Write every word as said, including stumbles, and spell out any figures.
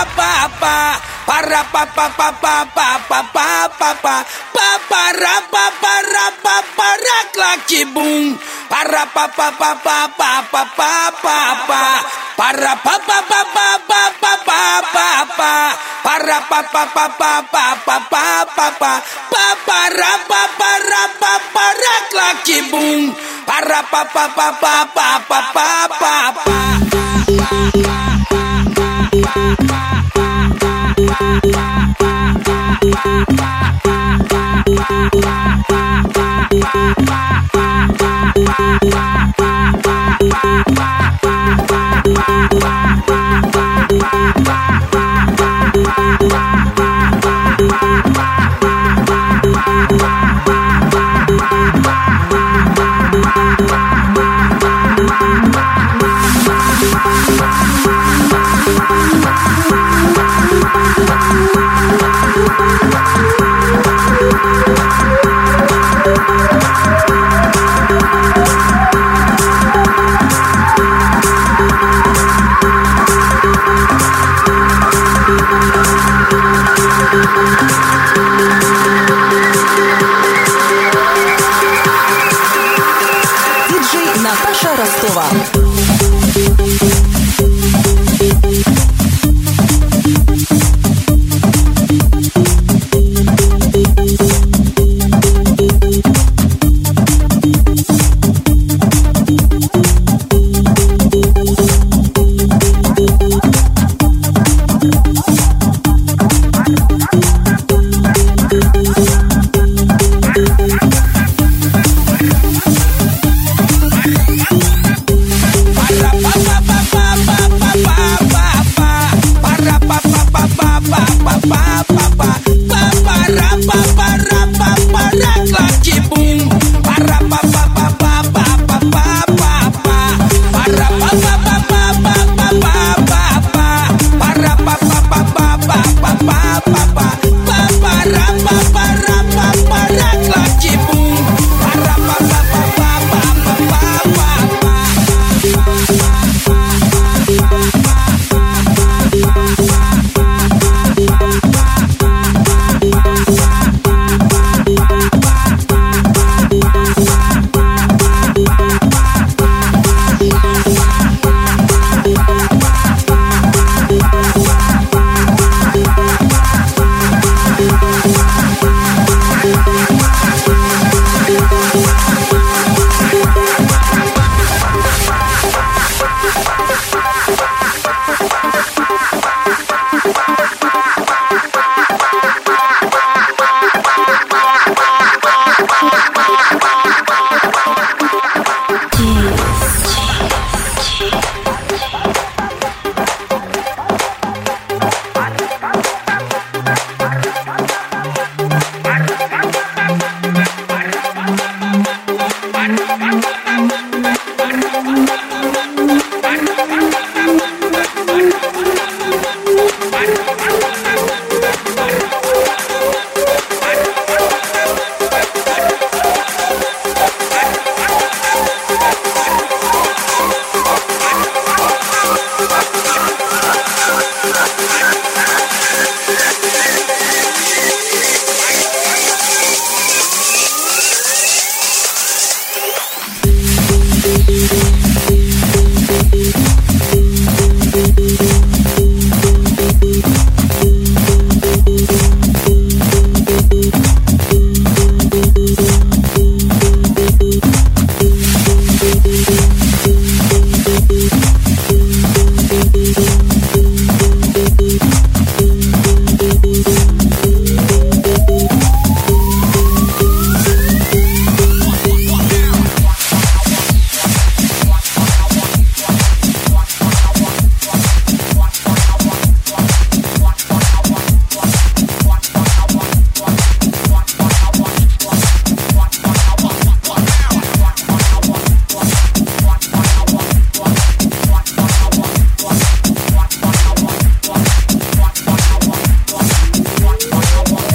pa pa para pa pa pa pa pa pa pa pa pa pa para pa para pa para claque bum para pa pa pa pa pa pa pa pa pa para pa pa pa pa pa pa pa pa pa para pa pa pa pa pa pa pa pa pa pa para pa para pa para claque bum para pa pa pa pa pa pa pa pa pa. Диджей Наташа Ростова.